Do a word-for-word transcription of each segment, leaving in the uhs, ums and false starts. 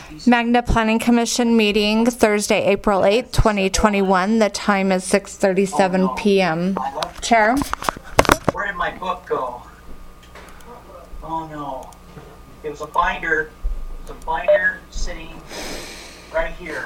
Magna Planning Commission meeting Thursday, April eighth, twenty twenty-one. The time is six thirty-seven Oh, no. p m I left- Chair? Where did my book go? Oh no. It was a binder. It was a binder sitting right here.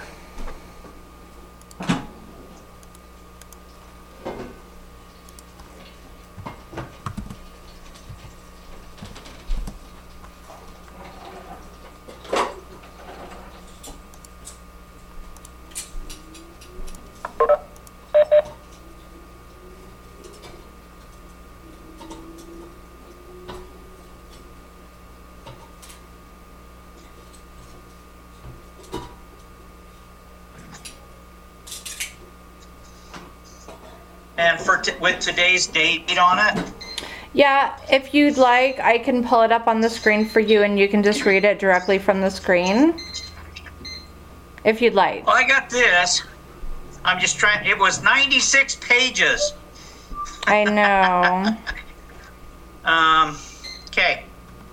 And for t- with today's date on it, Yeah, if you'd like, I can pull it up on the screen for you and you can just read it directly from the screen. If you'd like. well, I got this. I'm just trying. It was ninety-six pages. I know. Um, okay.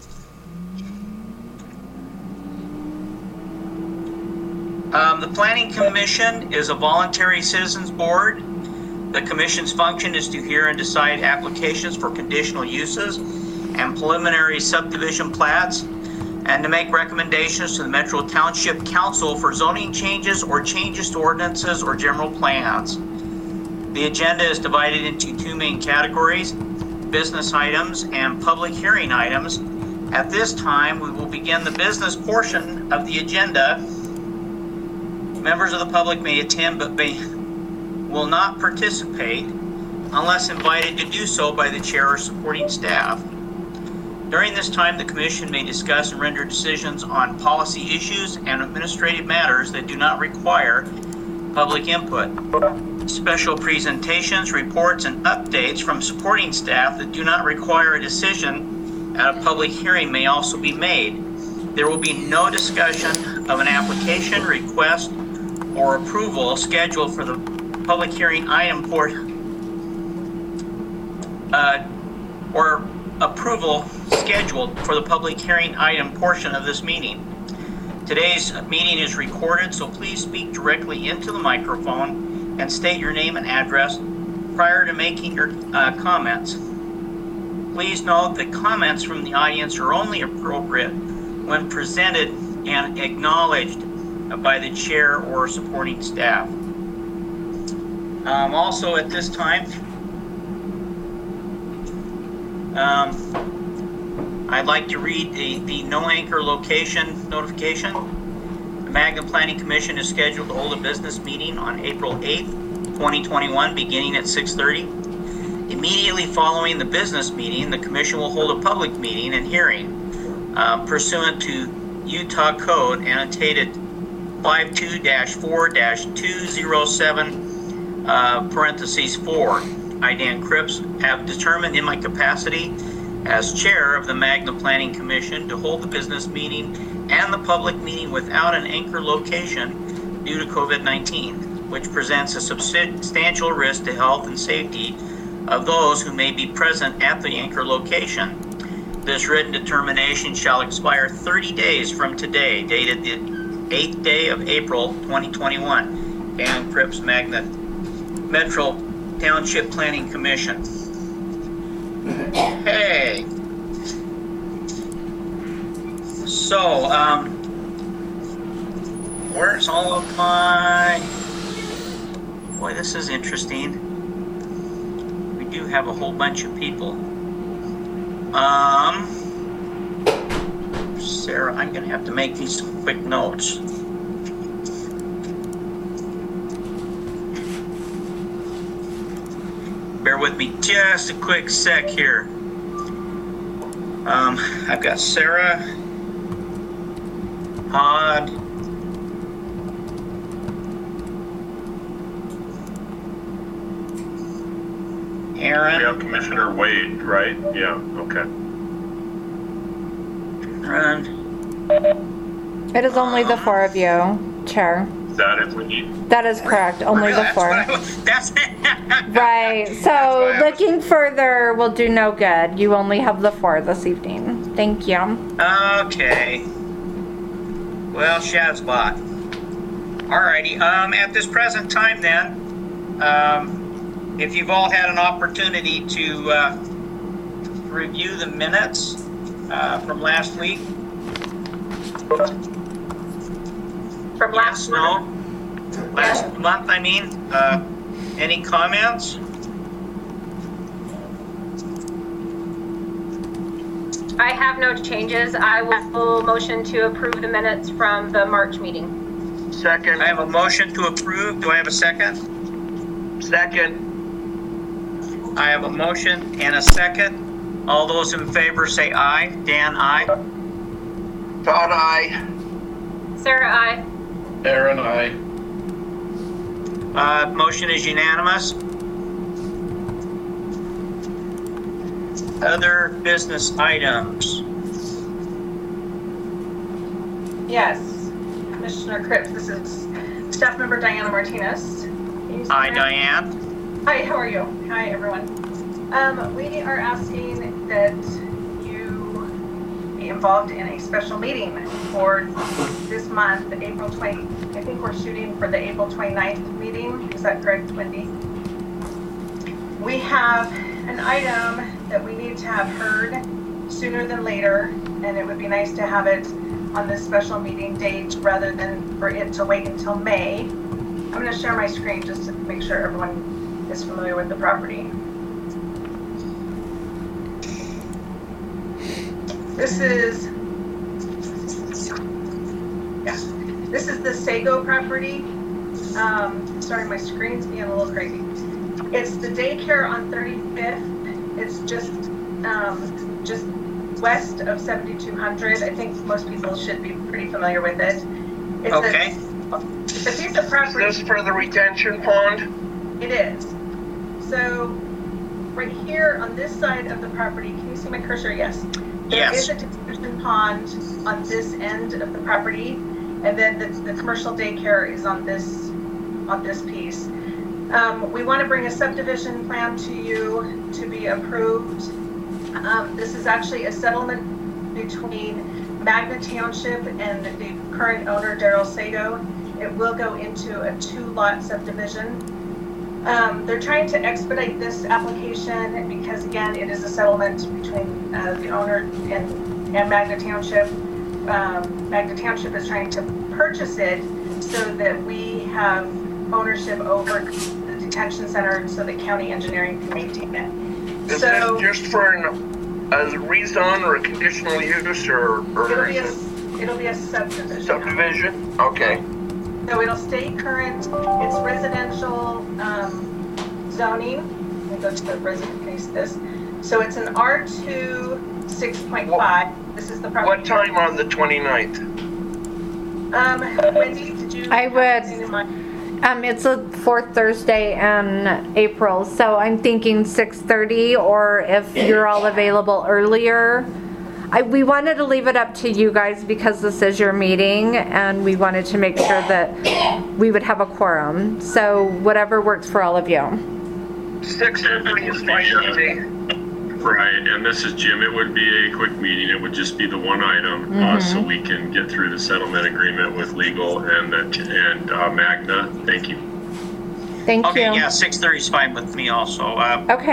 Um, the Planning Commission is a voluntary citizens board. The commission's function is to hear and decide applications for conditional uses and preliminary subdivision plats, and to make recommendations to the Metro Township Council for zoning changes or changes to ordinances or general plans. The agenda is divided into two main categories: business items and public hearing items. At this time, we will begin the business portion of the agenda. Members of the public may attend, but may will not participate unless invited to do so by the chair or supporting staff. During this time, the commission may discuss and render decisions on policy issues and administrative matters that do not require public input. Special presentations, reports, and updates from supporting staff that do not require a decision at a public hearing may also be made. There will be no discussion of an application, request, or approval scheduled for the public hearing item for uh, or approval scheduled for the public hearing item portion of this meeting. Today's meeting is recorded, so please speak directly into the microphone and state your name and address prior to making your uh, comments. Please note that comments from the audience are only appropriate when presented and acknowledged by the chair or supporting staff. Um, also at this time, um, I'd like to read the, the no anchor location notification. The Magna Planning Commission is scheduled to hold a business meeting on April eighth, twenty twenty-one, beginning at six thirty. Immediately following the business meeting, the commission will hold a public meeting and hearing uh, pursuant to Utah Code annotated fifty-two dash four dash two oh seven Uh, parentheses four. I, Dan Cripps, have determined in my capacity as chair of the Magna Planning Commission to hold the business meeting and the public meeting without an anchor location due to COVID nineteen, which presents a substantial risk to health and safety of those who may be present at the anchor location. This written determination shall expire thirty days from today, dated the eighth day of April twenty twenty-one. Dan Cripps, Magna Metro Township Planning Commission. Hey. So, um, where's all of my, boy, this is interesting. We do have a whole bunch of people. Um, Sarah, I'm gonna have to make these quick notes. Bear with me just a quick sec here. Um, I've got Sarah, Todd, Aaron. We have Commissioner Wade, right? Yeah, okay. Aaron. It is only the four of you, Chair. Is that if we need? That is correct, only the That's four. what I- That's Right, That's so why I was- looking further will do no good. You only have the four this evening. Thank you. Okay. Well, Shazbot. Alrighty, um, at this present time then, um, if you've all had an opportunity to, uh, review the minutes, uh, from last week. From last Yes, no? Last month, I mean, uh, any comments? I have no changes. I will motion to approve the minutes from the March meeting. Second. I have a motion to approve. Do I have a second? Second. I have a motion and a second. All those in favor say aye. Dan, aye. Todd, aye. Sarah, aye. Aaron, aye. Uh, motion is unanimous. Other business items. Yes, Commissioner Cripps, this is Staff Member Diana Martinez. Hi, Diane. Hi, how are you? Hi, everyone. Um, we are asking that you be involved in a special meeting for this month, April twentieth. I think we're shooting for the April twenty-ninth meeting. Is that correct, Wendy? We have an item that we need to have heard sooner than later, and it would be nice to have it on this special meeting date rather than for it to wait until May. I'm going to share my screen just to make sure everyone is familiar with the property. This is, yeah, this is the Sago property. Um, sorry, my screen's being a little crazy. It's the daycare on thirty-fifth. It's just, um, just west of seventy-two hundred. I think most people should be pretty familiar with it. It's Okay. A, it's a piece of property. Is this for the retention pond? It is. So, right here on this side of the property, can you see my cursor? Yes. There Yes. is a detention pond on this end of the property, and then the, the commercial daycare is on this, on this piece. Um, we want to bring a subdivision plan to you to be approved. Um, this is actually a settlement between Magna Township and the current owner, Daryl Sago. It will go into a two-lot subdivision. Um, they're trying to expedite this application because, again, it is a settlement between uh, the owner and, and Magna Township. Um, Magna Township is trying to purchase it so that we have ownership over the detention center so that county engineering can maintain it. Is So this just for an, a rezone or a conditional use or, or it'll be is a, it it'll be a subdivision. subdivision? Okay. So it'll stay current. It's residential um, zoning. Let me go to the resident case this. So it's an R two six point five. This is the property. What time on the twenty-ninth? Um, Wendy, did you? I have would- anything in mind? Um, it's a fourth Thursday in April, so I'm thinking six thirty, or if you're all available earlier. I, we wanted to leave it up to you guys because this is your meeting, and we wanted to make sure that we would have a quorum. So whatever works for all of you. Six thirty is fine with me. Right, and this is Jim. It would be a quick meeting. It would just be the one item, uh, so we can get through the settlement agreement with legal and the, and uh, Magna. Thank you. Thank Okay, you. yeah, six thirty is fine with me also. Uh, Okay.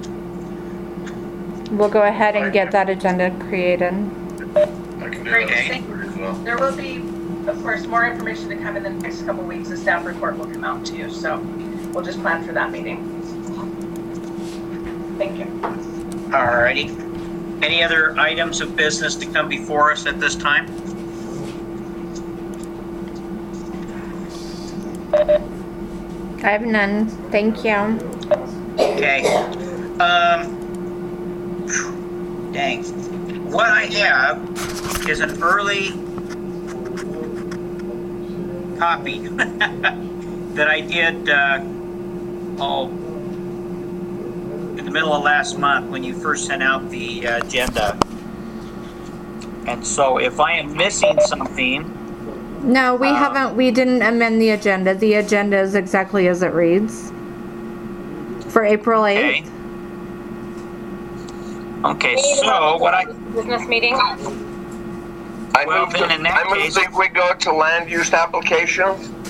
We'll go ahead and get that agenda created. I can do Great, that. thank you. There will be, of course, more information to come in the next couple of weeks. The staff report will come out to you, so we'll just plan for that meeting. Thank you. Alrighty. Any other items of business to come before us at this time? I have none. Thank you. Okay. Um, dang. What I have is an early copy that I did, uh, oh, in the middle of last month when you first sent out the uh, agenda. And so if I am missing something, No, we Uh, haven't, we didn't amend the agenda. The agenda is exactly as it reads. For April okay. eighth. Okay, so what I, Business meeting? I I Well, move, then that- in that I move case- that we go to land use applications.